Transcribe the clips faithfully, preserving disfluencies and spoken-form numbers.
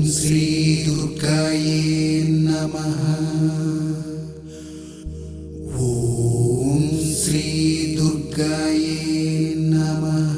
శ్రీ దుర్గాయే నమః. ఓం శ్రీ దుర్గాయే నమః.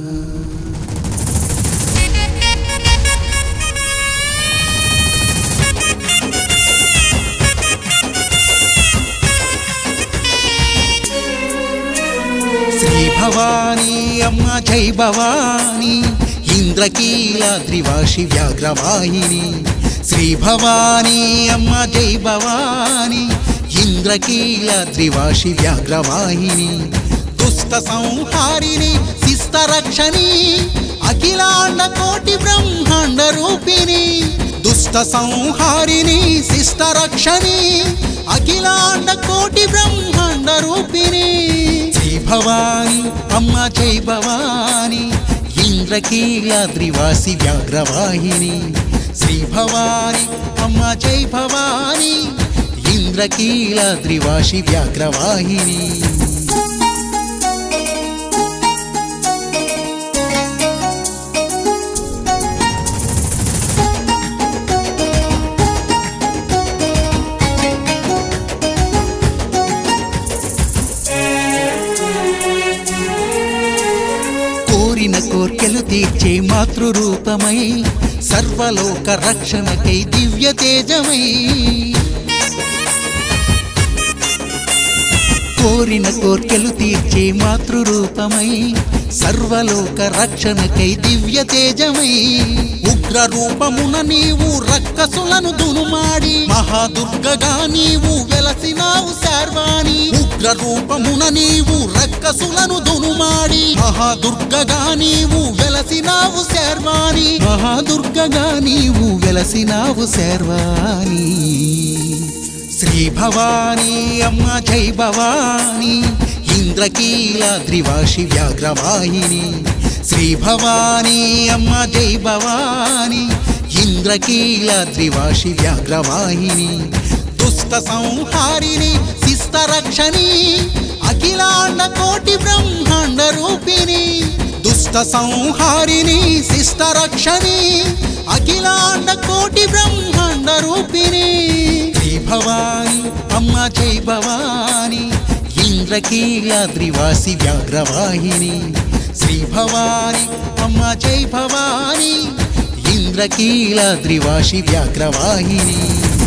శ్రీ భవానీ అమ్మ జై భవానీ ఇంద్రకీలాద్రివాసి వ్యాఘ్రవాహిని. శ్రీ భవానీ అమ్మ జై భవానీ ఇంద్రకీలాద్రివాసి వ్యాఘ్రవాహిని. దుష్ట సంహారిణి శిష్ట రక్షణి అఖిలాండ కోటి బ్రహ్మాండ రూపిణి. దుష్ట సంహారిణి శిష్ట రక్షణి అఖిలాండ కోటి బ్రహ్మాండ రూపిణి. శ్రీ భవానీ అమ్మ జై భవానీ ఇంద్రకీలాద్రివాసి వ్యాఘ్రవాహిని. శ్రీ భవానీ అమ్మ జై భవానీ ఇంద్రకీలాద్రివాసి వ్యాఘ్రవాహిని. కోరిన కోర్కెలు తీర్చే మాతృరూపమై సర్వలోక రక్షణకై దివ్య తేజమై. కోరిన కోర్కెలు తీర్చే మాతృరూపమై సర్వలోక రక్షణకై దివ్య తేజమై. ఉగ్ర రూపమున నీవు రక్కసులను దునుమాడి మహాదుర్గగా నీవు వెలసినావు శర్వాణి. ఉగ్ర రూపమున నీవు రక్కసులను దునుమాడి మహాదుర్గగా నీవు వెలసినావు శర్వాణి. మహాదుర్గగా నీవు వెలసినావు శర్వాణి. శ్రీ భవానీ అమ్మ జై భవానీ ఇంద్రకీలాద్రివాసి వ్యాఘ్రవాహిని. శ్రీ భవానీ అమ్మ జై భవానీ ఇంద్రకీలాద్రివాసి వ్యాఘ్రవాహిని. దుష్ట సంహారిణి శిష్ట రక్షణి అఖిలాండ కోటి బ్రహ్మాండ రూపిణి. దుష్ట సంహారిణి శిష్ట రక్షణి అఖిలాండ కోటి బ్రహ్మాండ రూపిణి. శ్రీ భవానీ అమ్మ జై భవానీ ఇంద్రకీలాద్రివాసి వ్యాఘ్రవాహిని. శ్రీ భవానీ అమ్మ జై భవానీ ఇంద్రకీలాద్రివాసి వ్యాఘ్రవాహిని.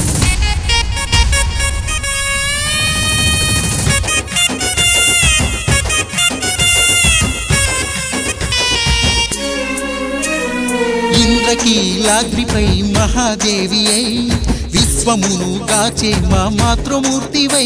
ఇంద్రకీలాద్రిపై మహాదేవి అయి విశ్వమును గాచే మా మాతృమూర్తివై.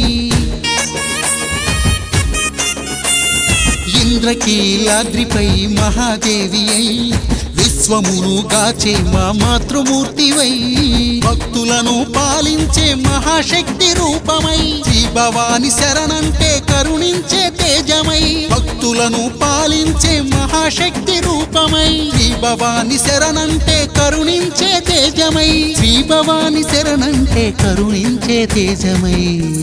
ఇంద్రకీలాద్రిపై మహాదేవి అయి విశ్వమును గాచే మా మాతృమూర్తివై. భక్తులను పాలించే మహాశక్తి రూపమై శ్రీ భవాని శరణంటే కరుణించే తేజమై. భక్తులను పాలించే మహాశక్తి రూపమై శ్రీ భవాని శరణంటే కరుణించే తేజమై. శ్రీ భవాని శరణంటే కరుణించే తేజమై.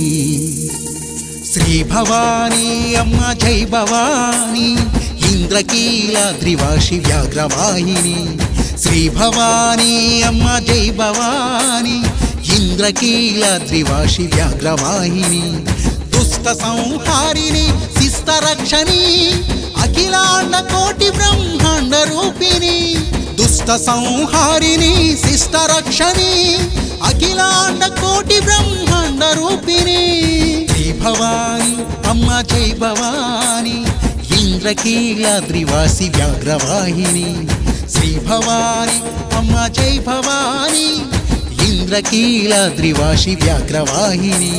శ్రీ భవానీ అమ్మ జై భవానీ ఇంద్రకీలాద్రివాసి వ్యాఘ్రవాహిని. శ్రీ భవానీ అమ్మ జై భవానీ ఇంద్రకీలాద్రివాసి వ్యాఘ్రవాహిని. దుష్ట సంహారిణి శిష్ట రక్షణి అఖిలాండ కోటి బ్రహ్మాండ రూపిణి. దుష్ట సంహారిణి శిష్ట రక్షణి అఖిలాండ కోటి బ్రహ్మాండ రూపిణి. శ్రీ భవానీ అమ్మ జై భవానీ ఇంద్రకీలాద్రివాసి వ్యాఘ్రవాహిని. శ్రీ భవానీ అమ్మ జై భవానీ ఇంద్రకీలాద్రివాసి వ్యాఘ్రవాహిని.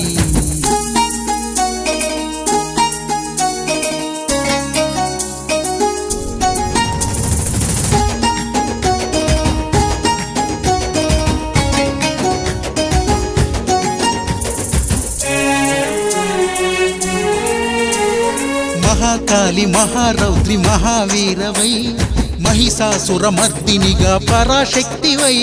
మహాకాళి మహారౌద్రి మహావీరవై మహిషాసురమర్దినిగా పరాశక్తివై.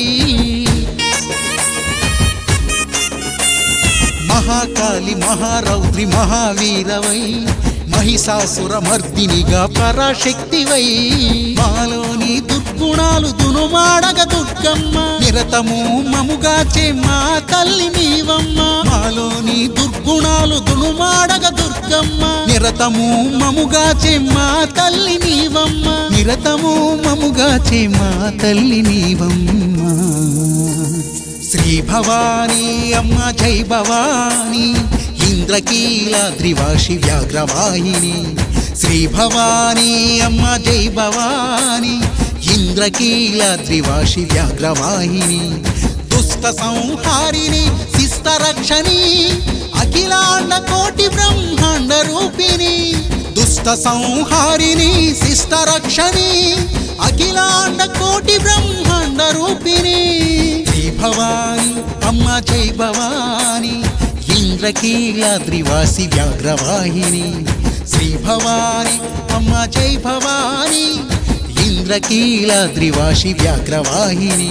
మహాకాళి మహారౌద్రి మహావీరవై మహిషాసురమర్దినిగా పరాశక్తివై. మాలోని దుర్గుణాలు దునుమాడగ దుర్గమ్మ నిరతము మముగాచే మా తల్లి నీవమ్మ మాలోని దుర్గుణాలు దునుమాడగ దుర్గమ్మ నిరతము మముగాచే మా తల్లి నీవమ్మ నిరతము మముగాచే మా తల్లి నీవమ్మ శ్రీ భవానీ అమ్మ జై భవానీ ఇంద్రకీలాద్రివాసి వ్యాఘ్రవాహిని శ్రీ భవానీ అమ్మ జై భవానీ ఇంద్రకీలాద్రివాసి వ్యాఘ్రవాహిని దుష్ట సంహారిణి శిష్ట రక్షణి అఖిలాండ కోటి బ్రహ్మాండ రూపిణి దుష్ట సంహారిణి శిష్ట రక్షణి అఖిలాండ కోటి బ్రహ్మాండ రూపిణి శ్రీ భవానీ అమ్మ జై భవానీ ఇంద్రకీలాద్రివాసి వ్యాఘ్రవాహిని శ్రీ భవానీ అమ్మ జై భవానీ ఇంద్రకీలాద్రివాసి వ్యాఘ్రవాహిని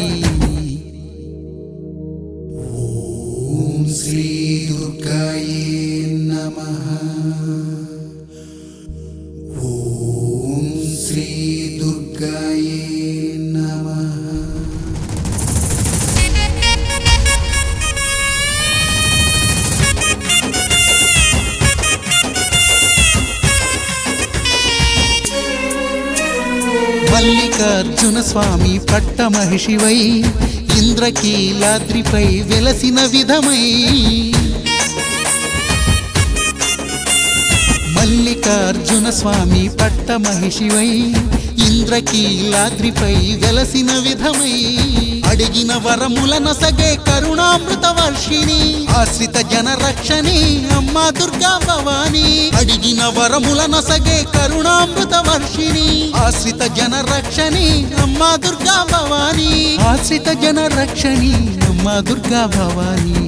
ఓం శ్రీ దుర్గాయే నమః ఓం శ్రీ దుర్గాయే నమః మల్లికార్జున స్వామి పట్ట మహిషివై ఇంద్రకీలాద్రిపై వెలసిన విధమై మల్లికార్జున స్వామి పట్ట మహిషివై ఇంద్రకీలాద్రిపై వెలసిన విధమై అడిగిన వరముల సగే కరుణామృత వర్షిణి ఆశ్రిత జన రక్షణి అమ్మా దుర్గా భవానీ అడిగిన వరముల సగే కరుణామృత వర్షిణి ఆశ్రిత జన రక్షణి అమ్మా దుర్గా భవానీ ఆశ్రిత జన రక్షణి అమ్మా దుర్గా భవానీ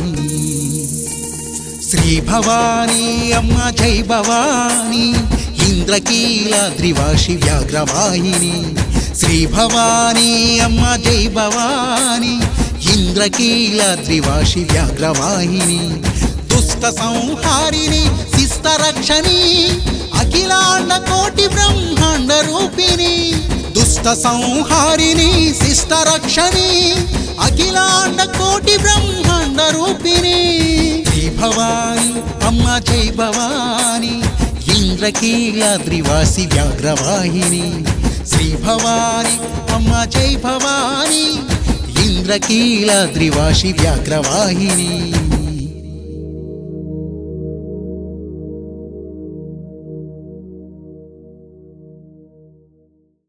శ్రీ భవానీ అమ్మ జై భవానీ ఇంద్రకీలాద్రివాసి వ్యాఘ్రవాహిని శ్రీ భవానీ అమ్మ జై భవానీ ఇంద్రకీలాద్రివాసి వ్యాఘ్రవాహిని దుష్ట సంహారిణి శిష్ట రక్షణి అఖిలాండ కోటి బ్రహ్మాండ రూపిణి దుష్ట సంహారిణి శిష్ట రక్షణి అఖిలాండ కోటి బ్రహ్మాండ రూపిణి శ్రీ భవానీ అమ్మ జై భవానీ ఇంద్రకీలాద్రివాసి వ్యాఘ్రవాహిని శ్రీ భవానీ అమ్మ జై భవానీ ఇంద్రకీలాద్రివాసి వ్యాఘ్రవాహిని